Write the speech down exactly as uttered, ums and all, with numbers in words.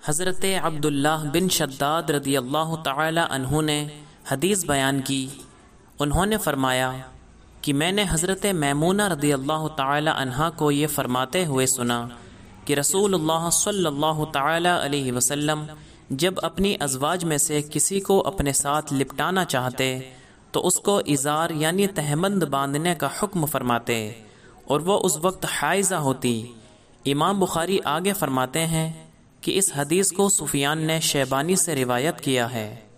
हज़रत अब्दुल्लाह बिन शद्दाद रदियल्लाहु ताला अन्हु ने हदीस बयान की। उन्होंने फरमाया कि मैंने हज़रत मैमूना रदियल्लाहु ताला अन्हा को ये फरमाते हुए सुना कि रसूलुल्लाह सल्लल्लाहु ताला अलैहि वसल्लम जब अपनी अज़वाज में से किसी को अपने साथ लिपटाना चाहते तो उसको इज़ार यानी तहमंद बांधने का हुक्म फरमाते और वो उस वक्त हाइज़ा होती। इमाम बुखारी आगे फरमाते हैं कि इस हदीस को सुफियान ने शैबानी से रिवायत किया है।